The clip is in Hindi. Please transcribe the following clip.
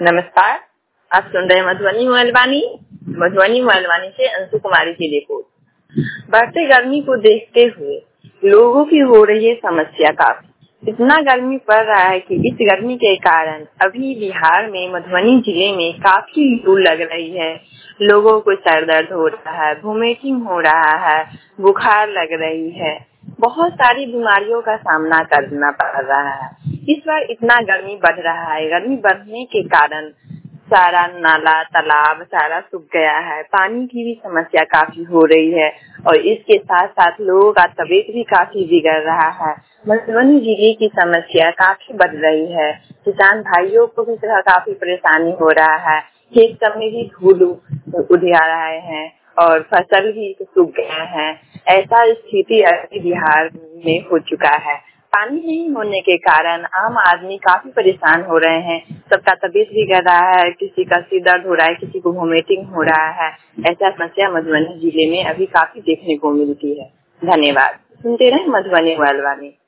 नमस्कार। आप सुन रहे हैं मधुबनी मोबाइल से अंशु कुमारी की रिपोर्ट। बढ़ते गर्मी को देखते हुए लोगों की हो रही है समस्या काफी। इतना गर्मी पड़ रहा है कि इस गर्मी के कारण अभी बिहार में मधुबनी जिले में काफी लू लग रही है। लोगों को सर दर्द हो रहा है, वोमिटिंग हो रहा है, बुखार लग रही है, बहुत सारी बीमारियों का सामना करना पड़ रहा है। इस बार इतना गर्मी बढ़ रहा है। गर्मी बढ़ने के कारण सारा नाला तालाब सारा सूख गया है। पानी की भी समस्या काफी हो रही है और इसके साथ साथ लोगों का तबीयत भी काफी बिगड़ रहा है। मधुबनी जिले की समस्या काफी बढ़ रही है। किसान भाइयों को भी काफी परेशानी हो रहा है। खेत सब में भी धूल उधिया रहे हैं और फसल भी सूख गया है। ऐसा स्थिति अभी बिहार में हो चुका है। पानी नहीं होने के कारण आम आदमी काफी परेशान हो रहे हैं। सबका तबीयत बिगड़ रहा है, किसी का सिर दर्द हो रहा है, किसी को वोमिटिंग हो रहा है। ऐसा समस्या मधुबनी जिले में अभी काफी देखने को मिलती है। धन्यवाद। सुनते रहे मधुबनी मोबाइल।